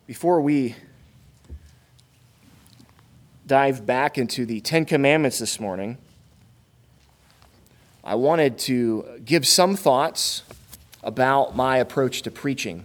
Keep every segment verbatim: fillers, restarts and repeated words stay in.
Before we dive back into the Ten Commandments this morning, I wanted to give some thoughts about my approach to preaching.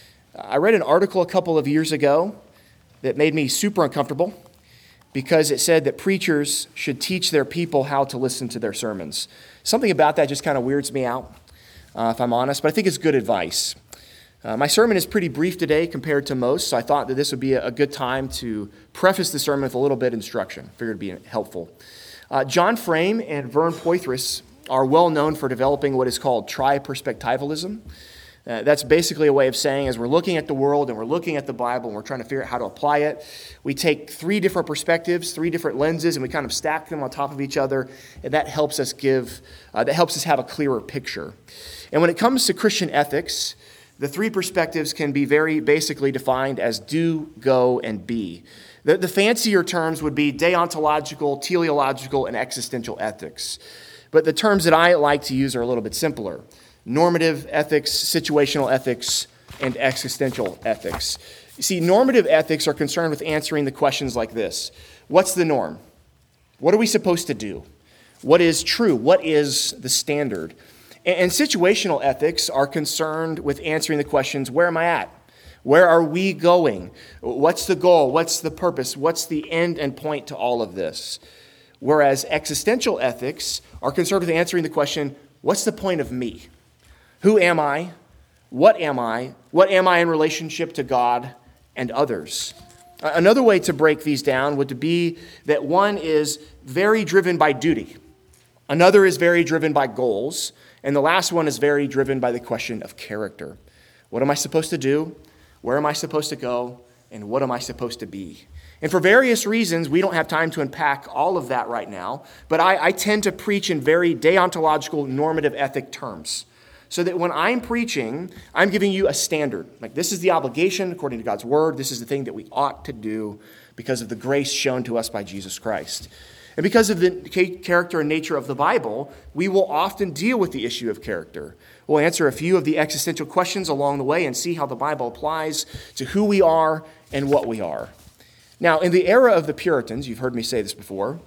I read an article a couple of years ago that made me super uncomfortable because it said that preachers should teach their people how to listen to their sermons. Something about that just kind of weirds me out, uh, if I'm honest, but I think it's good advice. Uh, my sermon is pretty brief today compared to most, so I thought that this would be a, a good time to preface the sermon with a little bit of instruction. I figured it'd be helpful. Uh, John Frame and Vern Poythress are well known for developing what is called tri-perspectivalism. Uh, that's basically a way of saying, as we're looking at the world and we're looking at the Bible and we're trying to figure out how to apply it, we take three different perspectives, three different lenses, and we kind of stack them on top of each other, and that helps us give, uh, that helps us have a clearer picture. And when it comes to Christian ethics, the three perspectives can be very basically defined as do, go, and be. The, the fancier terms would be deontological, teleological, and existential ethics. But the terms that I like to use are a little bit simpler. Normative ethics, situational ethics, and existential ethics. You see, normative ethics are concerned with answering the questions like this. What's the norm? What are we supposed to do? What is true? What is the standard? And situational ethics are concerned with answering the questions, where am I at? Where are we going? What's the goal? What's the purpose? What's the end and point to all of this? Whereas existential ethics are concerned with answering the question, what's the point of me? Who am I? What am I? What am I in relationship to God and others? Another way to break these down would be that one is very driven by duty. Another is very driven by goals. And the last one is very driven by the question of character. What am I supposed to do? Where am I supposed to go? And what am I supposed to be? And for various reasons, we don't have time to unpack all of that right now, but I, I tend to preach in very deontological, normative ethic terms. So that when I'm preaching, I'm giving you a standard. Like, this is the obligation according to God's word. This is the thing that we ought to do because of the grace shown to us by Jesus Christ. And because of the character and nature of the Bible, we will often deal with the issue of character. We'll answer a few of the existential questions along the way and see how the Bible applies to who we are and what we are. Now, in the era of the Puritans, you've heard me say this before,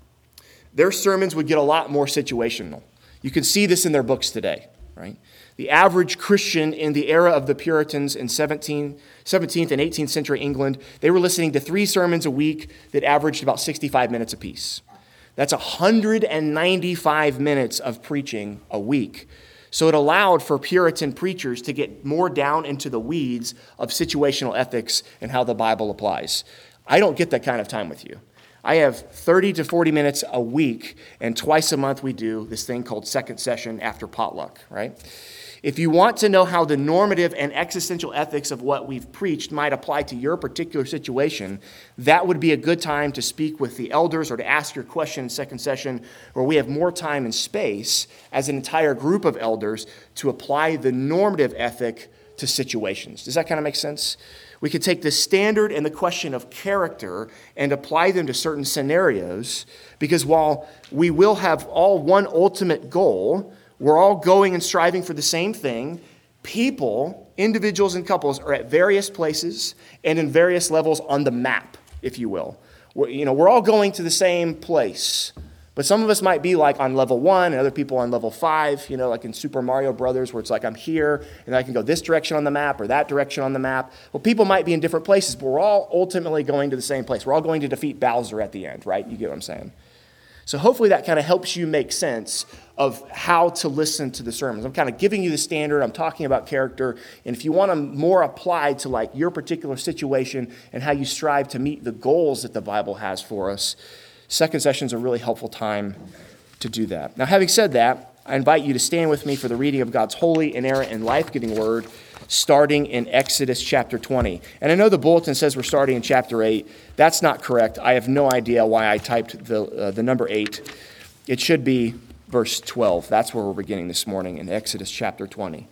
their sermons would get a lot more situational. You can see this in their books today, right? The average Christian in the era of the Puritans in seventeenth and eighteenth century England, they were listening to three sermons a week that averaged about sixty-five minutes apiece. That's one hundred ninety-five minutes of preaching a week. So it allowed for Puritan preachers to get more down into the weeds of situational ethics and how the Bible applies. I don't get that kind of time with you. I have thirty to forty minutes a week, and twice a month we do this thing called second session after potluck, right? If you want to know how the normative and existential ethics of what we've preached might apply to your particular situation, that would be a good time to speak with the elders or to ask your question in second session, where we have more time and space as an entire group of elders to apply the normative ethic to situations. Does that kind of make sense? We could take the standard and the question of character and apply them to certain scenarios, because while we will have all one ultimate goal, we're all going and striving for the same thing. People, individuals and couples, are at various places and in various levels on the map, if you will. We're, you know, we're all going to the same place. But some of us might be like on level one and other people on level five, you know, like in Super Mario Brothers, where it's like I'm here and I can go this direction on the map or that direction on the map. Well, people might be in different places, but we're all ultimately going to the same place. We're all going to defeat Bowser at the end, right? You get what I'm saying? So hopefully that kind of helps you make sense of how to listen to the sermons. I'm kind of giving you the standard. I'm talking about character. And if you want them more applied to like your particular situation and how you strive to meet the goals that the Bible has for us, second session is a really helpful time to do that. Now, having said that, I invite you to stand with me for the reading of God's holy, inerrant, and life-giving word, starting in Exodus chapter twenty. And I know the bulletin says we're starting in chapter eight. That's not correct. I have no idea why I typed the uh, the number eight. It should be verse twelve. That's where we're beginning this morning in Exodus chapter twenty.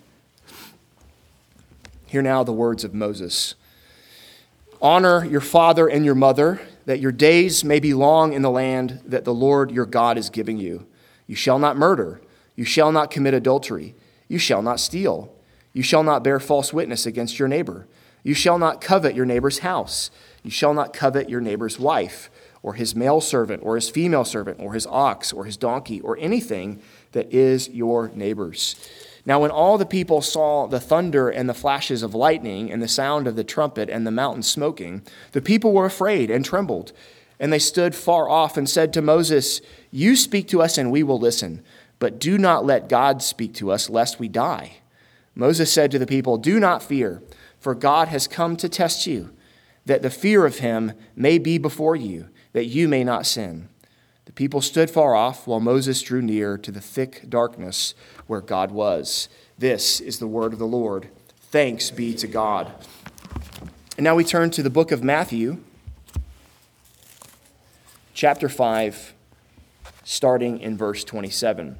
Hear now the words of Moses. Honor your father and your mother, that your days may be long in the land that the Lord your God is giving you. You shall not murder. You shall not commit adultery. You shall not steal. You shall not bear false witness against your neighbor. You shall not covet your neighbor's house. You shall not covet your neighbor's wife, or his male servant, or his female servant, or his ox, or his donkey, or anything that is your neighbor's. Now when all the people saw the thunder and the flashes of lightning and the sound of the trumpet and the mountain smoking, the people were afraid and trembled. And they stood far off and said to Moses, You speak to us and we will listen, but do not let God speak to us lest we die. Moses said to the people, Do not fear, for God has come to test you, that the fear of him may be before you, that you may not sin. The people stood far off while Moses drew near to the thick darkness where God was. This is the word of the Lord. Thanks be to God. And now we turn to the book of Matthew, chapter five, starting in verse twenty-seven.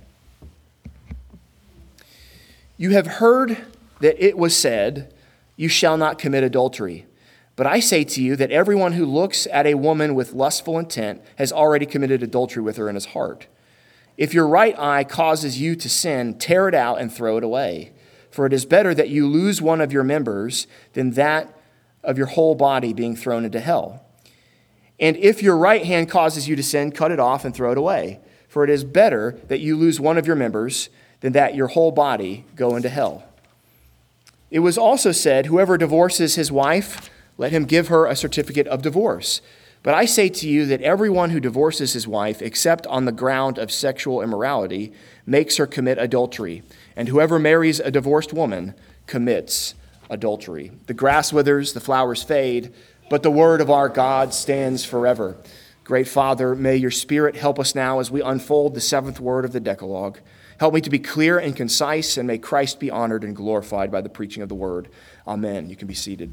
You have heard that it was said, You shall not commit adultery. But I say to you that everyone who looks at a woman with lustful intent has already committed adultery with her in his heart. If your right eye causes you to sin, tear it out and throw it away. For it is better that you lose one of your members than that of your whole body being thrown into hell. And if your right hand causes you to sin, cut it off and throw it away. For it is better that you lose one of your members than that your whole body go into hell. It was also said, Whoever divorces his wife, let him give her a certificate of divorce. But I say to you that everyone who divorces his wife, except on the ground of sexual immorality, makes her commit adultery. And whoever marries a divorced woman commits adultery. The grass withers, the flowers fade, but the word of our God stands forever. Great Father, may your Spirit help us now as we unfold the seventh word of the Decalogue. Help me to be clear and concise, and may Christ be honored and glorified by the preaching of the word. Amen. You can be seated.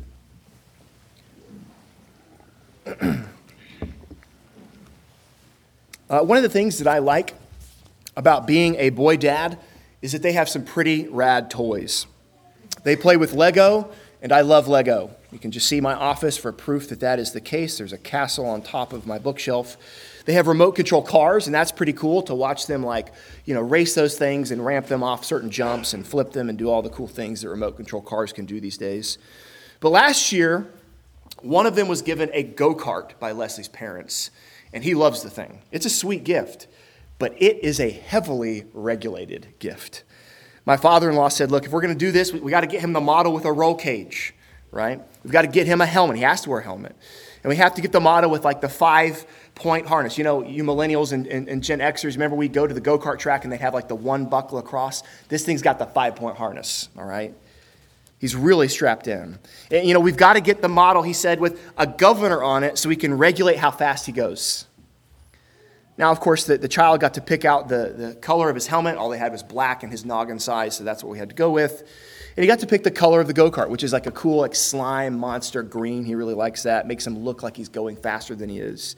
uh, one of the things that I like about being a boy dad is that they have some pretty rad toys. They play with Lego, and I love Lego. You can just see my office for proof that that is the case. There's a castle on top of my bookshelf. They have remote control cars, and that's pretty cool to watch them, like, you know, race those things and ramp them off certain jumps and flip them and do all the cool things that remote control cars can do these days. But last year, one of them was given a go-kart by Leslie's parents, and he loves the thing. It's a sweet gift, but it is a heavily regulated gift. My father-in-law said, look, if we're going to do this, we, we got to get him the model with a roll cage, right? We've got to get him a helmet. He has to wear a helmet. And we have to get the model with like the five-point harness. You know, you millennials and, and, and Gen Xers, remember we'd go to the go-kart track and they'd have like the one buckle across? This thing's got the five-point harness, all right? He's really strapped in. And, you know, we've got to get the model, he said, with a governor on it so we can regulate how fast he goes. Now, of course, the, the child got to pick out the, the color of his helmet. All they had was black and his noggin size, so that's what we had to go with. And he got to pick the color of the go-kart, which is like a cool like slime monster green. He really likes that. Makes him look like he's going faster than he is.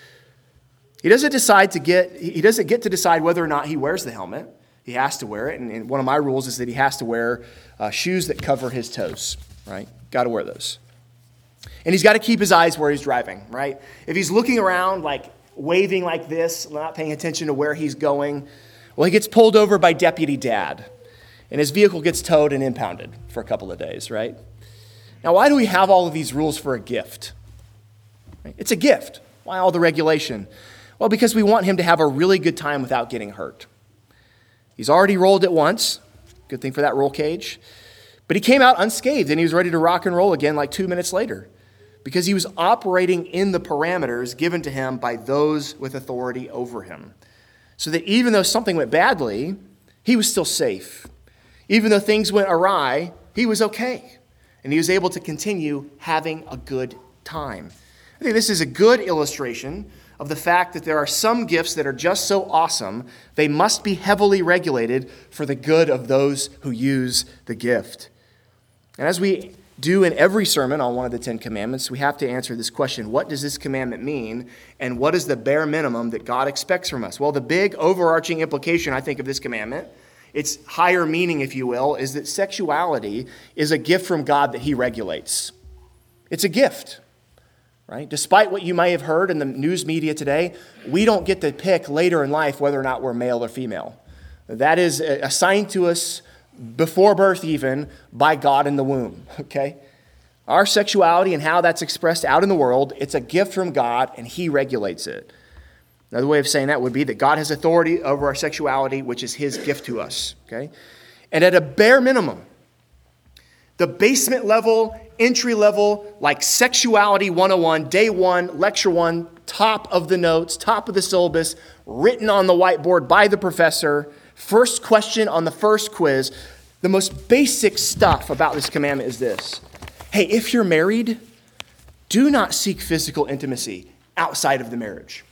He doesn't decide to get, he doesn't get to decide whether or not he wears the helmet. He has to wear it, and, and one of my rules is that he has to wear uh, shoes that cover his toes, right? Got to wear those. And he's got to keep his eyes where he's driving, right? If he's looking around, like waving like this, not paying attention to where he's going, well, he gets pulled over by Deputy Dad, and his vehicle gets towed and impounded for a couple of days, right? Now, why do we have all of these rules for a gift? Right? It's a gift. Why all the regulation? Well, because we want him to have a really good time without getting hurt. He's already rolled it once. Good thing for that roll cage. But he came out unscathed, and he was ready to rock and roll again like two minutes later because he was operating in the parameters given to him by those with authority over him. So that even though something went badly, he was still safe. Even though things went awry, he was okay. And he was able to continue having a good time. I think this is a good illustration of the fact that there are some gifts that are just so awesome, they must be heavily regulated for the good of those who use the gift. And as we do in every sermon on one of the Ten Commandments, we have to answer this question: what does this commandment mean, and what is the bare minimum that God expects from us? Well, the big overarching implication, I think, of this commandment, its higher meaning, if you will, is that sexuality is a gift from God that he regulates. It's a gift. Right? Despite what you may have heard in the news media today, we don't get to pick later in life whether or not we're male or female. That is assigned to us before birth even by God in the womb. Okay? Our sexuality and how that's expressed out in the world, it's a gift from God, and he regulates it. Another way of saying that would be that God has authority over our sexuality, which is his gift to us. Okay? And at a bare minimum, the basement level, entry level, like Sexuality one oh one, day one, lecture one, top of the notes, top of the syllabus, written on the whiteboard by the professor, first question on the first quiz. The most basic stuff about this commandment is this. Hey, if you're married, do not seek physical intimacy outside of the marriage.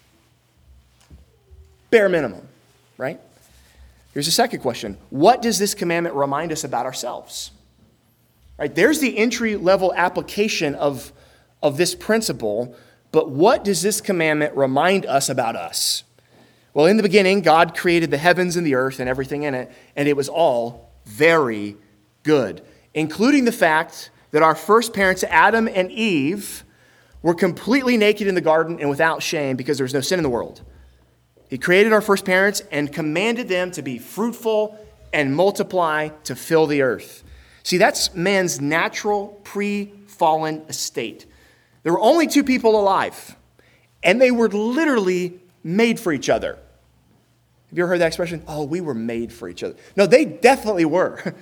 Bare minimum, right? Here's a second question. What does this commandment remind us about ourselves? Right, there's the entry-level application of, of this principle, but what does this commandment remind us about us? Well, in the beginning, God created the heavens and the earth and everything in it, and it was all very good, including the fact that our first parents, Adam and Eve, were completely naked in the garden and without shame because there was no sin in the world. He created our first parents and commanded them to be fruitful and multiply to fill the earth. See, that's man's natural pre-fallen estate. There were only two people alive, and they were literally made for each other. Have you ever heard that expression? Oh, we were made for each other. No, they definitely were.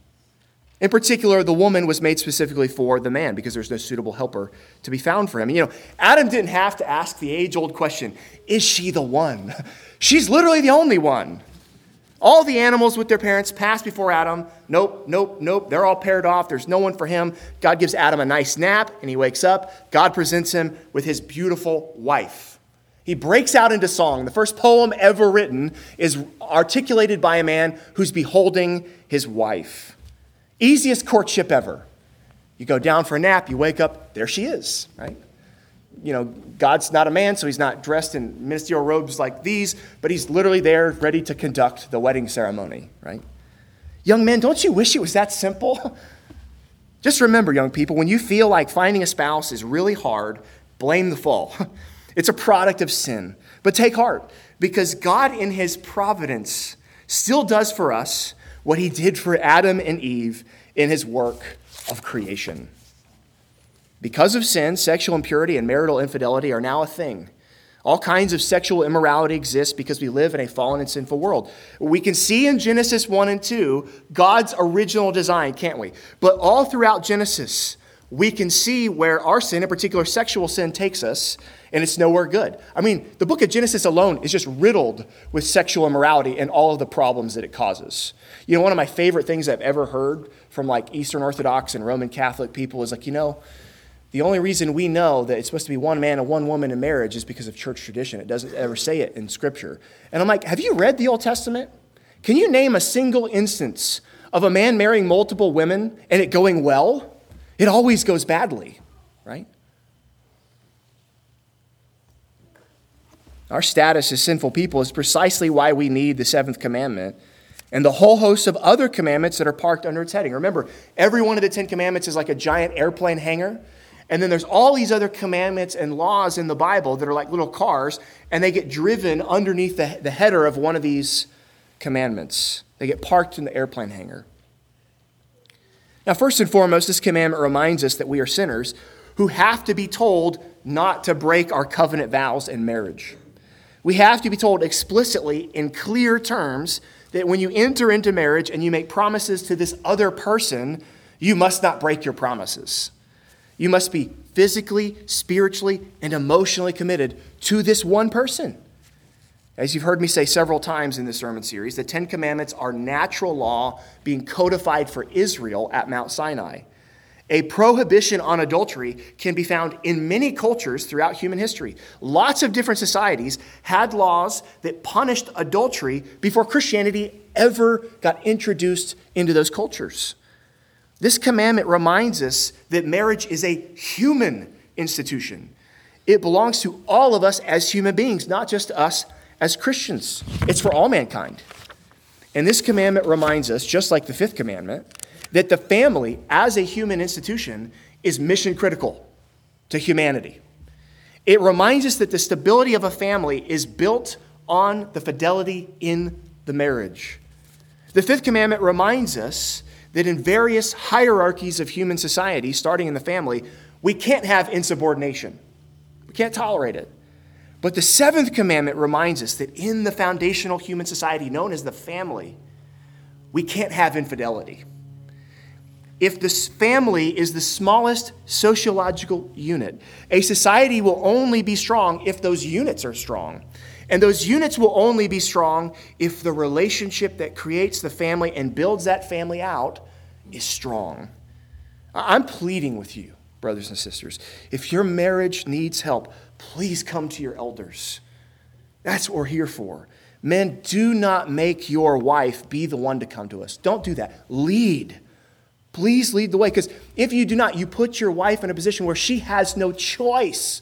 In particular, the woman was made specifically for the man because there's no suitable helper to be found for him. And, you know, Adam didn't have to ask the age-old question, is she the one? She's literally the only one. All the animals with their parents passed before Adam. Nope, nope, nope. They're all paired off. There's no one for him. God gives Adam a nice nap, and he wakes up. God presents him with his beautiful wife. He breaks out into song. The first poem ever written is articulated by a man who's beholding his wife. Easiest courtship ever. You go down for a nap, you wake up, there she is, right? You know, God's not a man, so he's not dressed in ministerial robes like these, but he's literally there ready to conduct the wedding ceremony, right? Young men, don't you wish it was that simple? Just remember, young people, when you feel like finding a spouse is really hard, blame the fall. It's a product of sin. But take heart, because God in his providence still does for us what he did for Adam and Eve in his work of creation. Because of sin, sexual impurity and marital infidelity are now a thing. All kinds of sexual immorality exist because we live in a fallen and sinful world. We can see in Genesis one and two God's original design, can't we? But all throughout Genesis, we can see where our sin, in particular sexual sin, takes us, and it's nowhere good. I mean, the book of Genesis alone is just riddled with sexual immorality and all of the problems that it causes. You know, one of my favorite things I've ever heard from like Eastern Orthodox and Roman Catholic people is like, you know, the only reason we know that it's supposed to be one man and one woman in marriage is because of church tradition. It doesn't ever say it in Scripture. And I'm like, have you read the Old Testament? Can you name a single instance of a man marrying multiple women and it going well? It always goes badly, right? Our status as sinful people is precisely why we need the seventh commandment and the whole host of other commandments that are parked under its heading. Remember, every one of the Ten Commandments is like a giant airplane hangar. And then there's all these other commandments and laws in the Bible that are like little cars, and they get driven underneath the, the header of one of these commandments. They get parked in the airplane hangar. Now, first and foremost, this commandment reminds us that we are sinners who have to be told not to break our covenant vows in marriage. We have to be told explicitly in clear terms that when you enter into marriage and you make promises to this other person, you must not break your promises. You must be physically, spiritually, and emotionally committed to this one person. As you've heard me say several times in this sermon series, the Ten Commandments are natural law being codified for Israel at Mount Sinai. A prohibition on adultery can be found in many cultures throughout human history. Lots of different societies had laws that punished adultery before Christianity ever got introduced into those cultures. This commandment reminds us that marriage is a human institution. It belongs to all of us as human beings, not just us as Christians. It's for all mankind. And this commandment reminds us, just like the fifth commandment, that the family as a human institution is mission critical to humanity. It reminds us that the stability of a family is built on the fidelity in the marriage. The fifth commandment reminds us that in various hierarchies of human society, starting in the family, we can't have insubordination. We can't tolerate it. But the seventh commandment reminds us that in the foundational human society known as the family, we can't have infidelity. If this family is the smallest sociological unit, a society will only be strong if those units are strong. And those units will only be strong if the relationship that creates the family and builds that family out is strong. I'm pleading with you, brothers and sisters. If your marriage needs help, please come to your elders. That's what we're here for. Men, do not make your wife be the one to come to us. Don't do that. Lead. Please lead the way, because if you do not, you put your wife in a position where she has no choice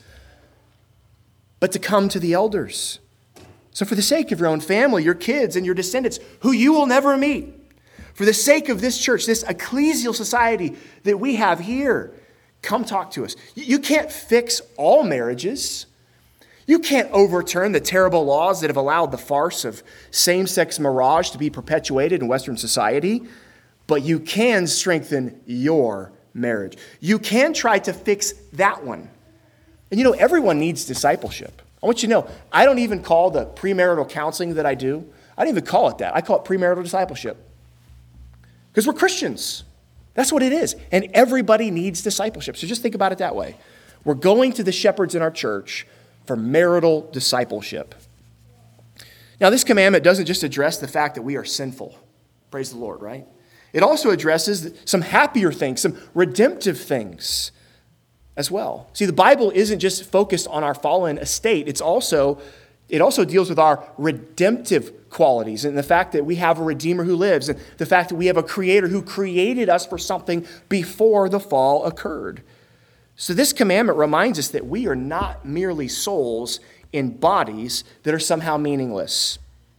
but to come to the elders. So for the sake of your own family, your kids, and your descendants, who you will never meet, for the sake of this church, this ecclesial society that we have here, come talk to us. You can't fix all marriages. You can't overturn the terrible laws that have allowed the farce of same-sex marriage to be perpetuated in Western society, but you can strengthen your marriage. You can try to fix that one. And you know, everyone needs discipleship. I want you to know, I don't even call the premarital counseling that I do, I don't even call it that. I call it premarital discipleship. Because we're Christians. That's what it is. And everybody needs discipleship. So just think about it that way. We're going to the shepherds in our church for marital discipleship. Now, this commandment doesn't just address the fact that we are sinful. Praise the Lord, right? It also addresses some happier things, some redemptive things as well. See, the Bible isn't just focused on our fallen estate. It's also, it also deals with our redemptive qualities and the fact that we have a Redeemer who lives and the fact that we have a Creator who created us for something before the fall occurred. So this commandment reminds us that we are not merely souls in bodies that are somehow meaningless.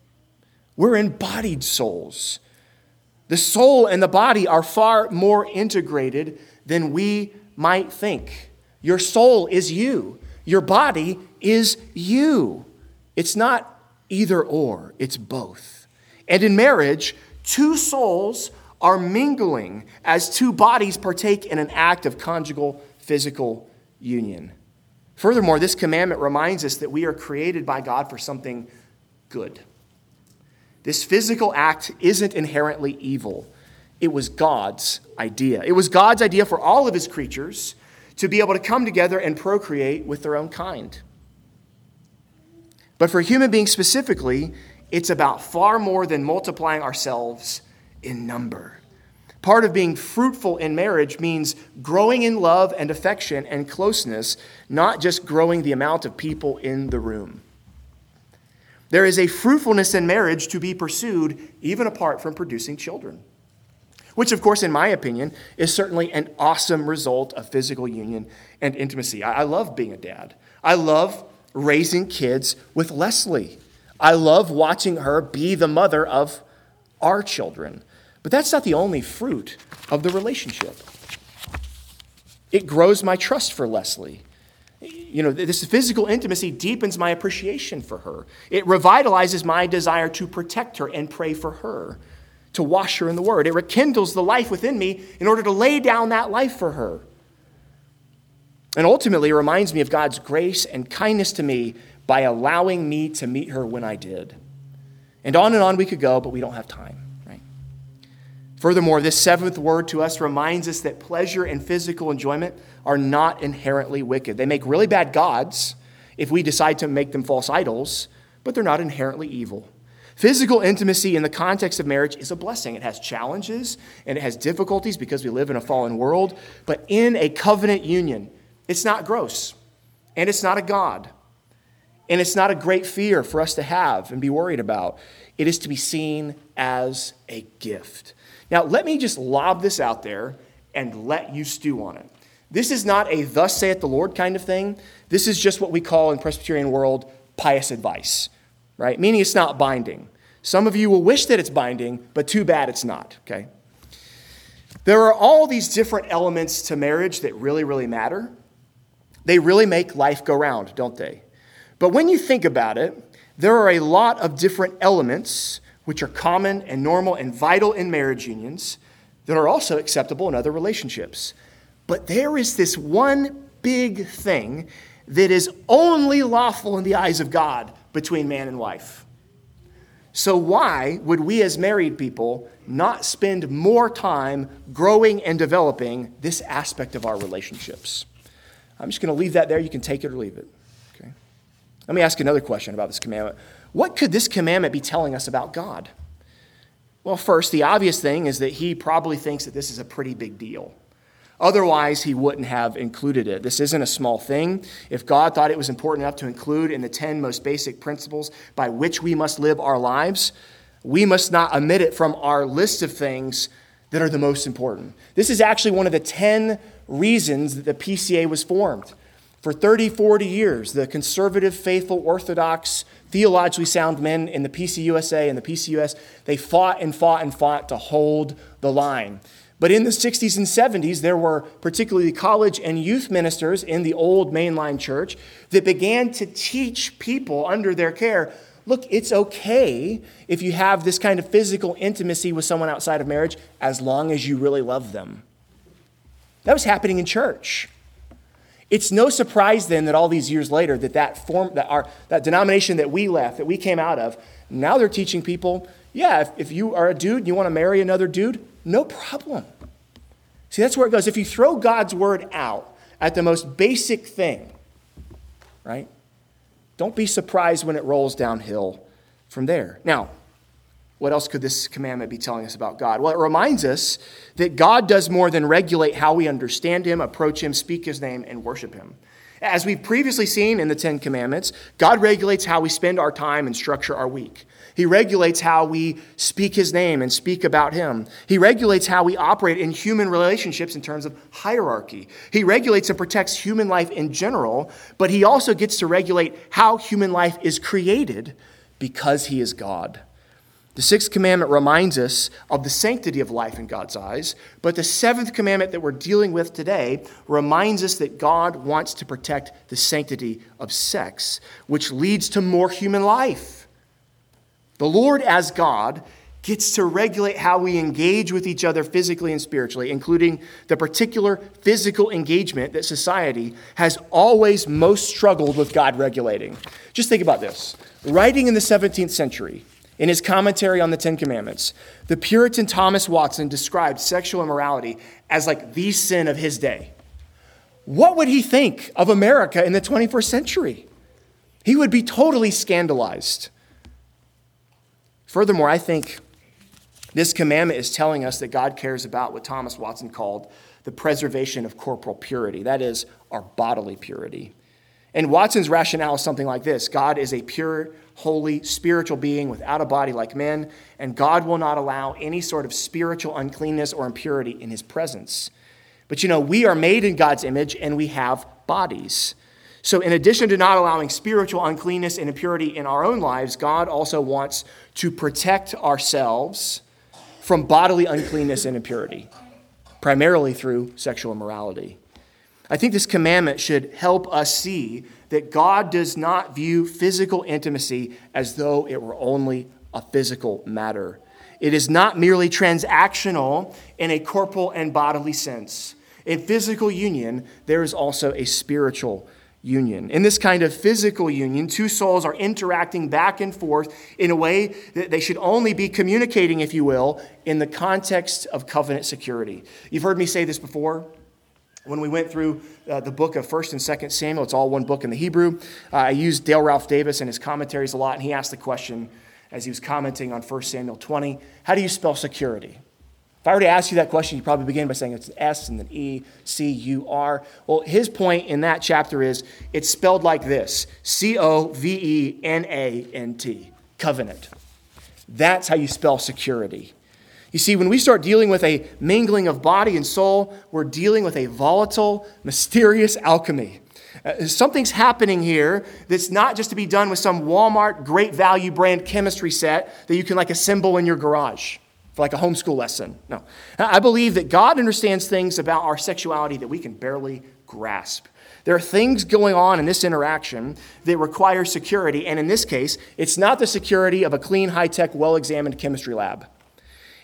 We're embodied souls. The soul and the body are far more integrated than we might think. Your soul is you. Your body is you. It's not either or, it's both. And in marriage, two souls are mingling as two bodies partake in an act of conjugal physical union. Furthermore, this commandment reminds us that we are created by God for something good. This physical act isn't inherently evil. It was God's idea. It was God's idea for all of his creatures to be able to come together and procreate with their own kind. But for human beings specifically, it's about far more than multiplying ourselves in number. Part of being fruitful in marriage means growing in love and affection and closeness, not just growing the amount of people in the room. There is a fruitfulness in marriage to be pursued even apart from producing children, which, of course, in my opinion, is certainly an awesome result of physical union and intimacy. I love being a dad. I love raising kids with Leslie. I love watching her be the mother of our children. But that's not the only fruit of the relationship. It grows my trust for Leslie. You know, this physical intimacy deepens my appreciation for her. It revitalizes my desire to protect her and pray for her, to wash her in the Word. It rekindles the life within me in order to lay down that life for her. And ultimately, it reminds me of God's grace and kindness to me by allowing me to meet her when I did. And on and on we could go, but we don't have time, right? Furthermore, this seventh word to us reminds us that pleasure and physical enjoyment are not inherently wicked. They make really bad gods if we decide to make them false idols, but they're not inherently evil. Physical intimacy in the context of marriage is a blessing. It has challenges and it has difficulties because we live in a fallen world, but in a covenant union, it's not gross and it's not a god and it's not a great fear for us to have and be worried about. It is to be seen as a gift. Now, let me just lob this out there and let you stew on it. This is not a thus saith the Lord kind of thing. This is just what we call in Presbyterian world pious advice, right? Meaning it's not binding. Some of you will wish that it's binding, but too bad it's not, okay? There are all these different elements to marriage that really, really matter. They really make life go round, don't they? But when you think about it, there are a lot of different elements which are common and normal and vital in marriage unions that are also acceptable in other relationships. But there is this one big thing that is only lawful in the eyes of God between man and wife. So why would we as married people not spend more time growing and developing this aspect of our relationships? I'm just going to leave that there. You can take it or leave it. Okay. Let me ask another question about this commandment. What could this commandment be telling us about God? Well, first, the obvious thing is that he probably thinks that this is a pretty big deal. Otherwise, he wouldn't have included it. This isn't a small thing. If God thought it was important enough to include in the ten most basic principles by which we must live our lives, we must not omit it from our list of things that are the most important. This is actually one of the ten reasons that the P C A was formed. For thirty, forty years, the conservative, faithful, orthodox, theologically sound men in the P C U S A and the P C U S, they fought and fought and fought to hold the line. But in the sixties and seventies, there were particularly college and youth ministers in the old mainline church that began to teach people under their care, look, it's okay if you have this kind of physical intimacy with someone outside of marriage as long as you really love them. That was happening in church. It's no surprise then that all these years later that that form, that our that denomination that we left, that we came out of, now they're teaching people, yeah, if, if you are a dude and you want to marry another dude, no problem. See, that's where it goes. If you throw God's word out at the most basic thing, right? Don't be surprised when it rolls downhill from there. Now, what else could this commandment be telling us about God? Well, it reminds us that God does more than regulate how we understand him, approach him, speak his name, and worship him. As we've previously seen in the Ten Commandments, God regulates how we spend our time and structure our week. He regulates how we speak his name and speak about him. He regulates how we operate in human relationships in terms of hierarchy. He regulates and protects human life in general, but he also gets to regulate how human life is created because he is God. The sixth commandment reminds us of the sanctity of life in God's eyes, but the seventh commandment that we're dealing with today reminds us that God wants to protect the sanctity of sex, which leads to more human life. The Lord, as God, gets to regulate how we engage with each other physically and spiritually, including the particular physical engagement that society has always most struggled with God regulating. Just think about this. Writing in the seventeenth century, in his commentary on the Ten Commandments, the Puritan Thomas Watson described sexual immorality as like the sin of his day. What would he think of America in the twenty-first century? He would be totally scandalized. Furthermore, I think this commandment is telling us that God cares about what Thomas Watson called the preservation of corporal purity. That is, our bodily purity. And Watson's rationale is something like this. God is a pure, holy, spiritual being without a body like men, and God will not allow any sort of spiritual uncleanness or impurity in his presence. But you know, we are made in God's image, and we have bodies. So in addition to not allowing spiritual uncleanness and impurity in our own lives, God also wants to protect ourselves from bodily uncleanness and impurity, primarily through sexual immorality. I think this commandment should help us see that God does not view physical intimacy as though it were only a physical matter. It is not merely transactional in a corporal and bodily sense. In physical union, there is also a spiritual union. In this kind of physical union, two souls are interacting back and forth in a way that they should only be communicating, if you will, in the context of covenant security. You've heard me say this before. When we went through uh, the book of First and Second Samuel, it's all one book in the Hebrew. Uh, I used Dale Ralph Davis and his commentaries a lot, and he asked the question as he was commenting on First Samuel twenty, how do you spell security? If I were to ask you that question, you'd probably begin by saying it's an S and an E, C U R. Well, his point in that chapter is it's spelled like this, C O V E N A N T, covenant. That's how you spell security. You see, when we start dealing with a mingling of body and soul, we're dealing with a volatile, mysterious alchemy. Uh, something's happening here that's not just to be done with some Walmart great value brand chemistry set that you can like assemble in your garage for like a homeschool lesson. No. I believe that God understands things about our sexuality that we can barely grasp. There are things going on in this interaction that require security, and in this case, it's not the security of a clean, high-tech, well-examined chemistry lab.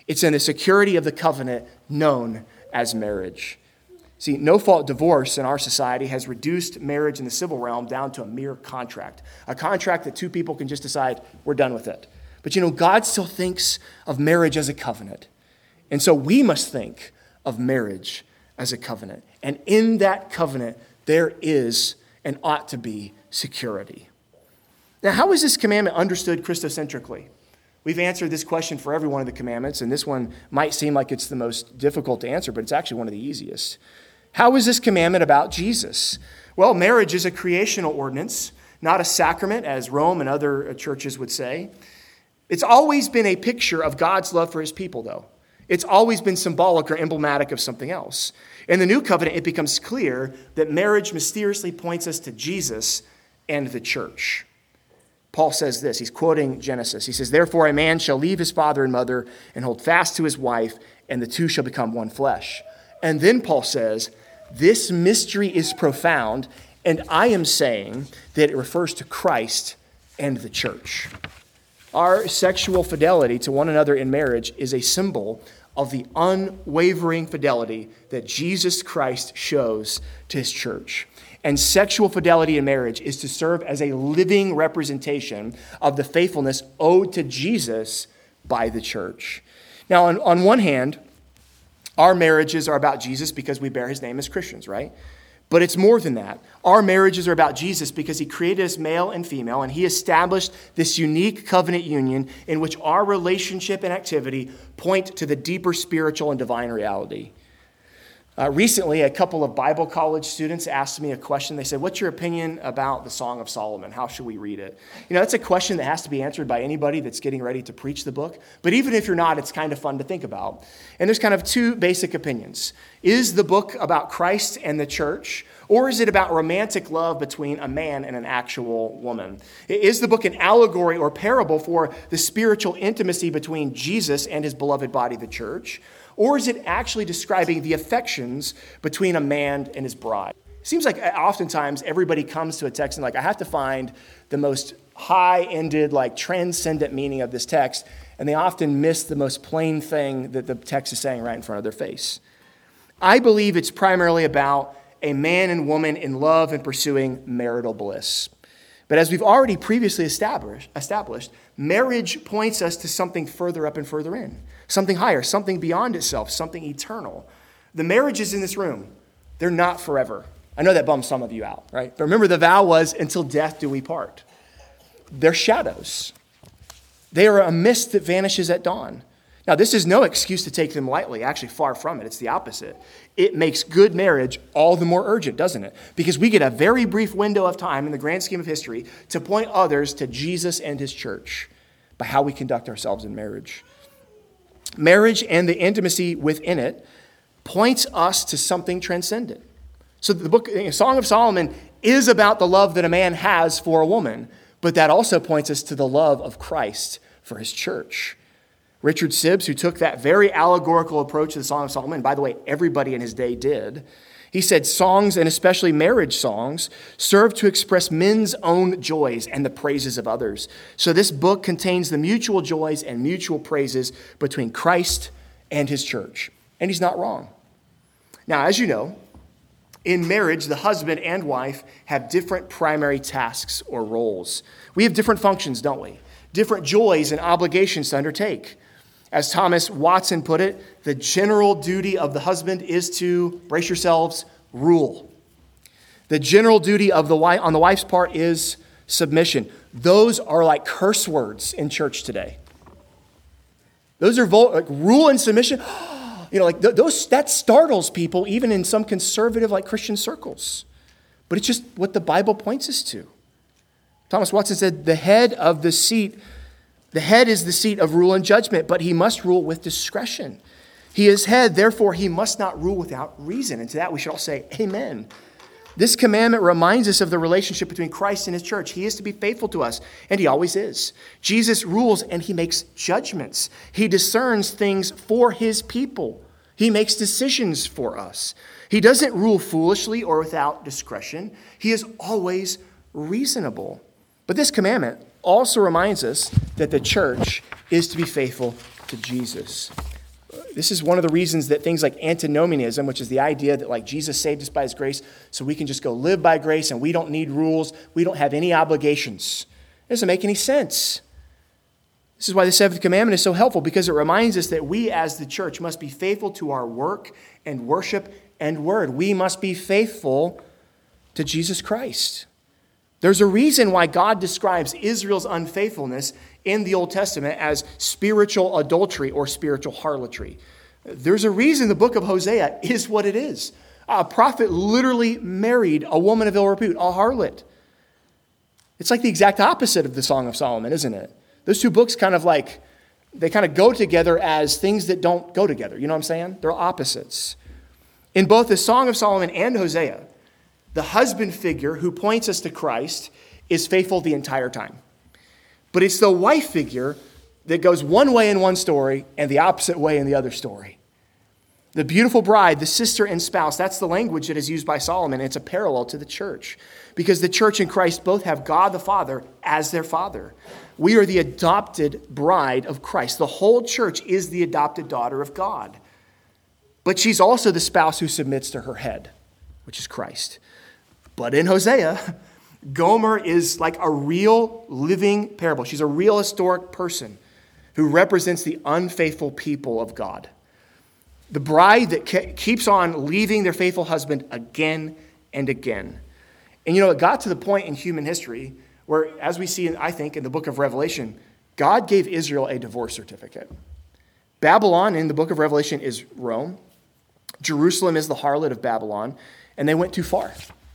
It's in the security of the covenant known as marriage. See, no-fault divorce in our society has reduced marriage in the civil realm down to a mere contract, a contract that two people can just decide, we're done with it. But you know, God still thinks of marriage as a covenant. And so we must think of marriage as a covenant. And in that covenant, there is and ought to be security. Now, how is this commandment understood Christocentrically? We've answered this question for every one of the commandments, and this one might seem like it's the most difficult to answer, but it's actually one of the easiest. How is this commandment about Jesus? Well, marriage is a creational ordinance, not a sacrament, as Rome and other churches would say. It's always been a picture of God's love for his people, though. It's always been symbolic or emblematic of something else. In the new covenant, it becomes clear that marriage mysteriously points us to Jesus and the church. Paul says this, he's quoting Genesis. He says, therefore a man shall leave his father and mother and hold fast to his wife, and the two shall become one flesh. And then Paul says, this mystery is profound, and I am saying that it refers to Christ and the church. Our sexual fidelity to one another in marriage is a symbol of the unwavering fidelity that Jesus Christ shows to his church. And sexual fidelity in marriage is to serve as a living representation of the faithfulness owed to Jesus by the church. Now, on, on one hand, our marriages are about Jesus because we bear his name as Christians, right? But it's more than that. Our marriages are about Jesus because he created us male and female, and he established this unique covenant union in which our relationship and activity point to the deeper spiritual and divine reality. Uh, recently, a couple of Bible college students asked me a question. They said, what's your opinion about the Song of Solomon? How should we read it? You know, that's a question that has to be answered by anybody that's getting ready to preach the book. But even if you're not, it's kind of fun to think about. And there's kind of two basic opinions. Is the book about Christ and the church? Or is it about romantic love between a man and an actual woman? Is the book an allegory or parable for the spiritual intimacy between Jesus and his beloved body, the church? Or is it actually describing the affections between a man and his bride? It seems like oftentimes everybody comes to a text and like, I have to find the most high-ended, like transcendent meaning of this text, and they often miss the most plain thing that the text is saying right in front of their face. I believe it's primarily about a man and woman in love and pursuing marital bliss. But as we've already previously established, established, marriage points us to something further up and further in, something higher, something beyond itself, something eternal. The marriages in this room, they're not forever. I know that bums some of you out, right? But remember, the vow was, until death do we part. They're shadows. They are a mist that vanishes at dawn. Now, this is no excuse to take them lightly. Actually, far from it. It's the opposite. It makes good marriage all the more urgent, doesn't it? Because we get a very brief window of time in the grand scheme of history to point others to Jesus and his church by how we conduct ourselves in marriage. Marriage and the intimacy within it points us to something transcendent. So the book, Song of Solomon, is about the love that a man has for a woman, but that also points us to the love of Christ for his church. Richard Sibbes, who took that very allegorical approach to the Song of Solomon, and by the way, everybody in his day did, he said songs, and especially marriage songs, serve to express men's own joys and the praises of others. So this book contains the mutual joys and mutual praises between Christ and his church. And he's not wrong. Now, as you know, in marriage, the husband and wife have different primary tasks or roles. We have different functions, don't we? Different joys and obligations to undertake. As Thomas Watson put it, the general duty of the husband is to, brace yourselves, rule. The general duty of the wife, on the wife's part is submission. Those are like curse words in church today. Those are vul- like rule and submission. You know, like th- those that startles people, even in some conservative, like Christian circles. But it's just what the Bible points us to. Thomas Watson said, the head of the seat, the head is the seat of rule and judgment, but he must rule with discretion. He is head, therefore he must not rule without reason. And to that we should all say, amen. This commandment reminds us of the relationship between Christ and his church. He is to be faithful to us, and he always is. Jesus rules and he makes judgments. He discerns things for his people. He makes decisions for us. He doesn't rule foolishly or without discretion. He is always reasonable. But this commandment also reminds us that the church is to be faithful to Jesus. This is one of the reasons that things like antinomianism, which is the idea that like Jesus saved us by his grace, so we can just go live by grace and we don't need rules, we don't have any obligations. It doesn't make any sense. This is why the seventh commandment is so helpful, because it reminds us that we as the church must be faithful to our work and worship and word. We must be faithful to Jesus Christ. There's a reason why God describes Israel's unfaithfulness in the Old Testament as spiritual adultery or spiritual harlotry. There's a reason the book of Hosea is what it is. A prophet literally married a woman of ill repute, a harlot. It's like the exact opposite of the Song of Solomon, isn't it? Those two books kind of like, they kind of go together as things that don't go together. You know what I'm saying? They're opposites. In both the Song of Solomon and Hosea, the husband figure who points us to Christ is faithful the entire time. But it's the wife figure that goes one way in one story and the opposite way in the other story. The beautiful bride, the sister and spouse, that's the language that is used by Solomon. It's a parallel to the church, because the church and Christ both have God the Father as their father. We are the adopted bride of Christ. The whole church is the adopted daughter of God. But she's also the spouse who submits to her head, which is Christ. But in Hosea, Gomer is like a real living parable. She's a real historic person who represents the unfaithful people of God. The bride that ke- keeps on leaving their faithful husband again and again. And you know, it got to the point in human history where, as we see, I think, in the book of Revelation, God gave Israel a divorce certificate. Babylon in the book of Revelation is Rome. Jerusalem is the harlot of Babylon, and they went too far.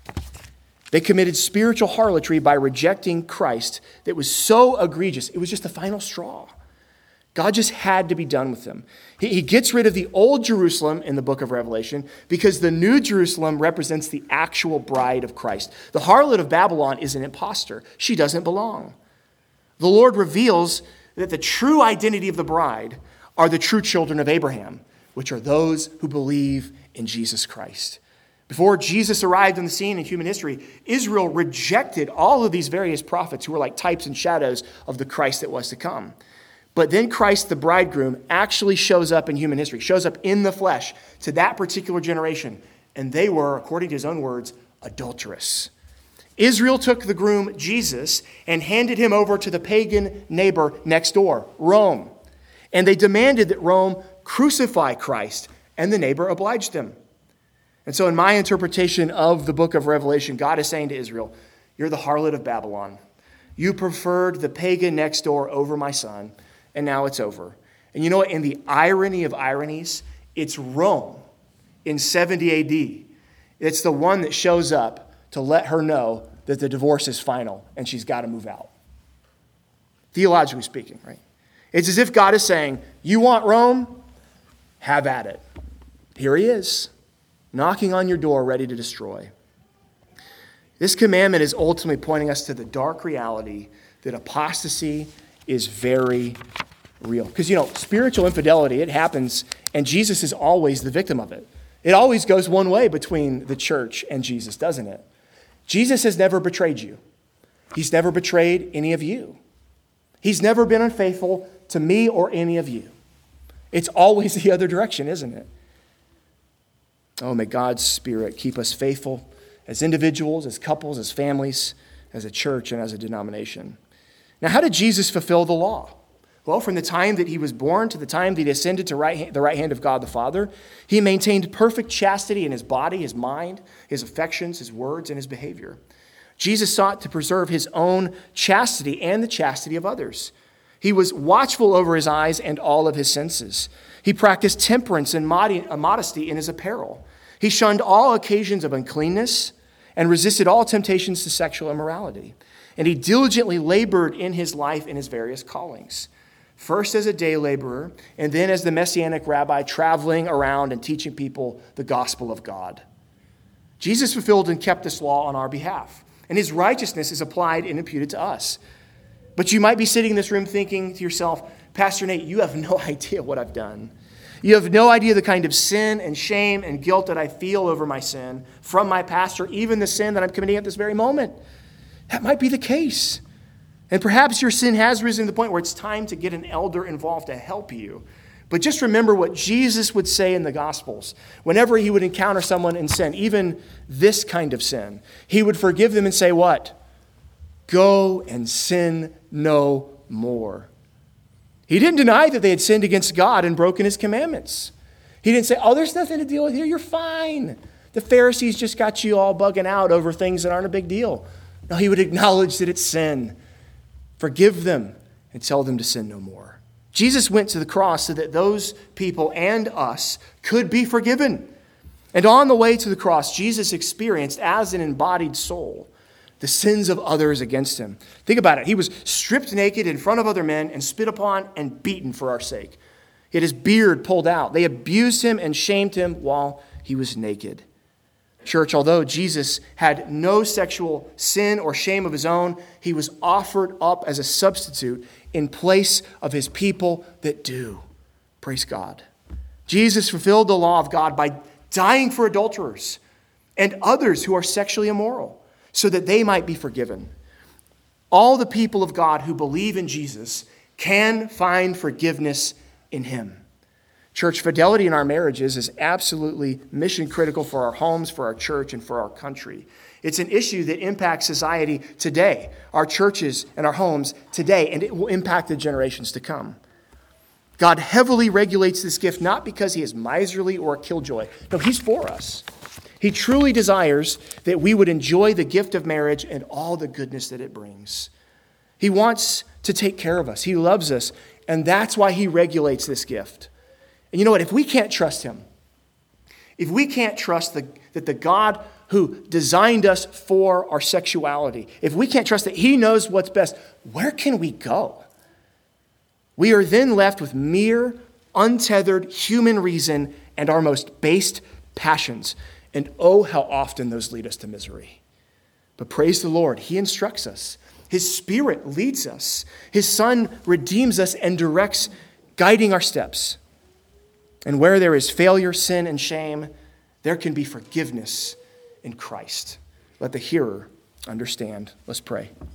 They committed spiritual harlotry by rejecting Christ that was so egregious. It was just the final straw. God just had to be done with them. He, he gets rid of the old Jerusalem in the book of Revelation because the new Jerusalem represents the actual bride of Christ. The harlot of Babylon is an imposter. She doesn't belong. The Lord reveals that the true identity of the bride are the true children of Abraham, which are those who believe in Jesus Christ. Before Jesus arrived on the scene in human history, Israel rejected all of these various prophets who were like types and shadows of the Christ that was to come. But then Christ, the bridegroom, actually shows up in human history, shows up in the flesh to that particular generation. And they were, according to his own words, adulterous. Israel took the groom, Jesus, and handed him over to the pagan neighbor next door, Rome. And they demanded that Rome crucify Christ, and the neighbor obliged them. And so in my interpretation of the book of Revelation, God is saying to Israel, you're the harlot of Babylon. You preferred the pagan next door over my son, and now it's over. And you know what? In the irony of ironies, it's Rome in seventy A D. It's the one that shows up to let her know that the divorce is final and she's got to move out. Theologically speaking, right? It's as if God is saying, you want Rome? Have at it. Here he is, knocking on your door, ready to destroy. This commandment is ultimately pointing us to the dark reality that apostasy is very real. Because, you know, spiritual infidelity, it happens, and Jesus is always the victim of it. It always goes one way between the church and Jesus, doesn't it? Jesus has never betrayed you. He's never betrayed any of you. He's never been unfaithful to me or any of you. It's always the other direction, isn't it? Oh, may God's Spirit keep us faithful as individuals, as couples, as families, as a church, and as a denomination. Now, how did Jesus fulfill the law? Well, from the time that he was born to the time that he ascended to right, the right hand of God the Father, he maintained perfect chastity in his body, his mind, his affections, his words, and his behavior. Jesus sought to preserve his own chastity and the chastity of others. He was watchful over his eyes and all of his senses. He practiced temperance and modesty in his apparel. He shunned all occasions of uncleanness and resisted all temptations to sexual immorality. And he diligently labored in his life in his various callings. First as a day laborer, and then as the Messianic rabbi traveling around and teaching people the gospel of God. Jesus fulfilled and kept this law on our behalf, and his righteousness is applied and imputed to us. But you might be sitting in this room thinking to yourself, Pastor Nate, you have no idea what I've done. You have no idea the kind of sin and shame and guilt that I feel over my sin from my past, or even the sin that I'm committing at this very moment. That might be the case. And perhaps your sin has risen to the point where it's time to get an elder involved to help you. But just remember what Jesus would say in the Gospels. Whenever he would encounter someone in sin, even this kind of sin, he would forgive them and say what? Go and sin no more. He didn't deny that they had sinned against God and broken his commandments. He didn't say, oh, there's nothing to deal with here. You're fine. The Pharisees just got you all bugging out over things that aren't a big deal. No, he would acknowledge that it's sin, forgive them, and tell them to sin no more. Jesus went to the cross so that those people and us could be forgiven. And on the way to the cross, Jesus experienced as an embodied soul the sins of others against him. Think about it. He was stripped naked in front of other men and spit upon and beaten for our sake. He had his beard pulled out. They abused him and shamed him while he was naked. Church, although Jesus had no sexual sin or shame of his own, he was offered up as a substitute in place of his people that do. Praise God. Jesus fulfilled the law of God by dying for adulterers and others who are sexually immoral so that they might be forgiven. All the people of God who believe in Jesus can find forgiveness in him. Church, fidelity in our marriages is absolutely mission critical for our homes, for our church, and for our country. It's an issue that impacts society today, our churches and our homes today, and it will impact the generations to come. God heavily regulates this gift not because he is miserly or a killjoy. No, he's for us. He truly desires that we would enjoy the gift of marriage and all the goodness that it brings. He wants to take care of us. He loves us, and that's why he regulates this gift. And you know what? If we can't trust him, if we can't trust the, that the God who designed us for our sexuality, if we can't trust that he knows what's best, where can we go? We are then left with mere, untethered human reason and our most based passions. And oh, how often those lead us to misery. But praise the Lord, he instructs us. His Spirit leads us. His Son redeems us and directs, guiding our steps. And where there is failure, sin, and shame, there can be forgiveness in Christ. Let the hearer understand. Let's pray.